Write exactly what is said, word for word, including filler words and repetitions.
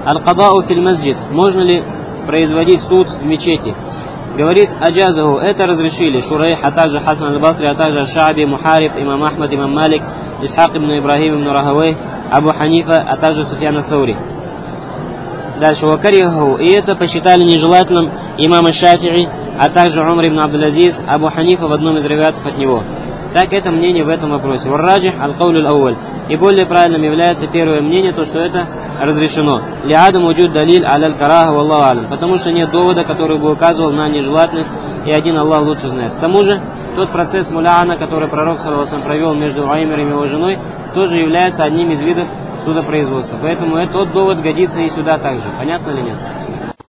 Аль-Кадау фил масджид. Можно ли производить суд в мечети? Говорит Аджазаху, это разрешили Шурейх, а также Хасан аль-Басри, а также Шааби, Мухариб, имам Ахмад, имам Малик, Исхак ибн Ибрахим ибн Рахавей, Абу Ханифа, а также Суфьян ас-Саури. Дальше, Вакарихаху, и это посчитали нежелательным имам Шафи'i, а также Умар ибн Абдул-Азиз, Абу Ханифа в одном из риваятов от него. Так это мнение в этом вопросе. Варраджих аль-Каулю аль-Ауаль. И более правильным является первое мнение, то, что это разрешено. Лиадам уджуд далиль аль-караха валлаху алям. Потому что нет довода, который бы указывал на нежелательность, и один Аллах лучше знает. К тому же, тот процесс муляана, который пророк саллаллаху алейхи ва саллям провел между Уаймером и его женой, тоже является одним из видов судопроизводства. Поэтому этот довод годится и сюда также. Понятно или нет?